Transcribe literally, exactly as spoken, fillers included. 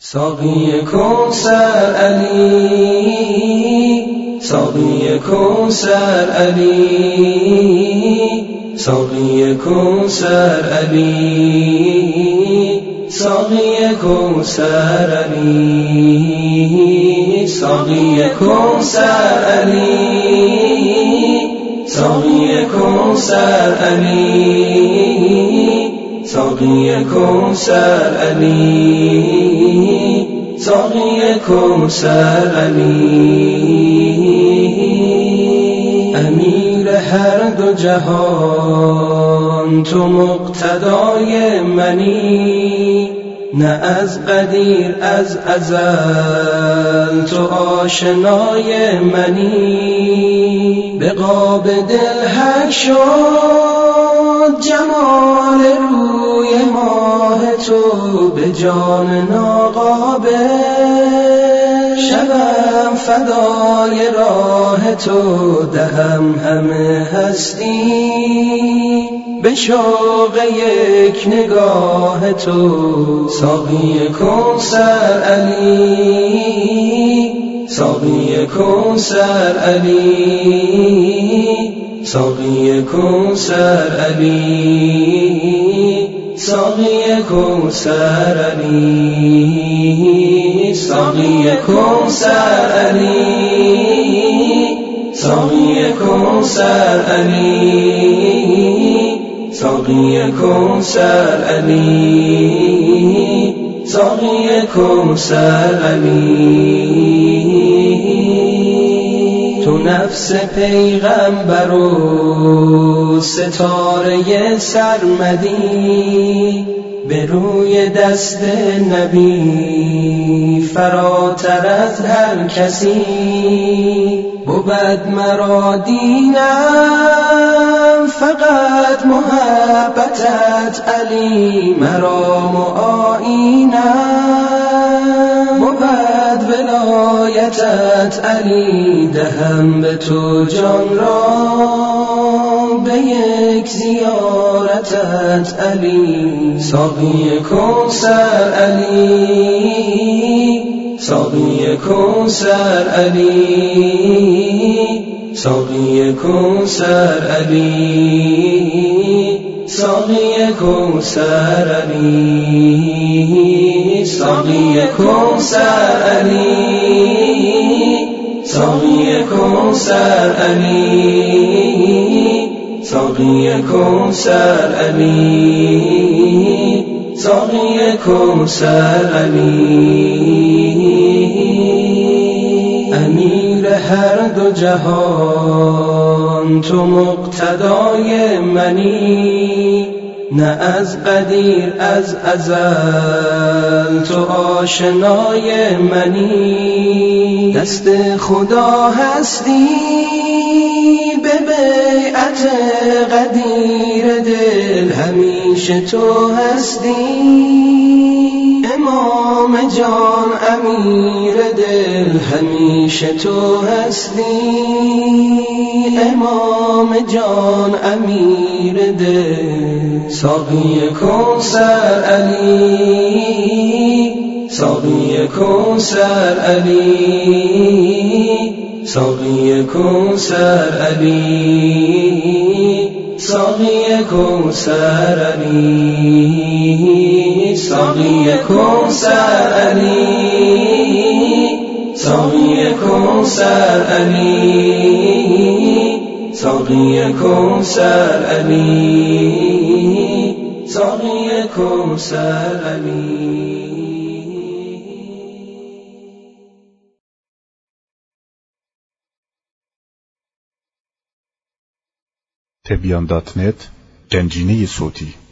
ساقی کوثر علی، ساقی کوثر علی، ساقی کوثر علی، ساقی کوثر علی، ساقی کوثر علی، ساقی کوثر علی، ساقی کوثر علی، ساقی کوثر علی. امیر هر دو جهان تو مقتدای منی، نه از قدیر از ازل تو آشنای منی. به قاب دل حک شد جمال روی ماه تو، به جان ناقابل شبم فدای راه تو، دهم همه هستی به شوق یک نگاه تو. ساقی کوثر علی، ساقی کوثر علی، ساقی کوثر علی، ساقی کوثر علی، ساقی کوثر علی، ساقی کوثر علی، ساقی کوثر علی، ساقی کوثر علی. تو نفس پیغمبر و ستاره سرمدی، به روی دست نبی فراتر از هر کسی. بود مرا دینم فقط محبتت علی، مرام و آیینم بود ولایتت علی. دهم به تو جان را به یک زیارتت علی. ساقی کوثر علی، ساقی کوثر علی، ساقی کوثر علی، ساقی کوثر علی، ساقی کوثر علی، ساقی کوثر علی، ساقی کوثر علی، ساقی کوثر علی. امیر هر دو جهان تو مقتدای منی، نه از قدیر از ازل تو آشنای منی. دست خدا هستی به بیعت قدیر دل، همیشه تو هستی امام جان امیر دل، همیشه تو هستی امام جان امیر دل. ساقی کوثر علی، ساقی کوثر علی، ساقی کوثر علی، ساقی کوثر علی، ساقی کوثر علی، ساقی کوثر علی، ساقی کوثر علی، ساقی کوثر علی. تبیان دات نت گنجینه صوتی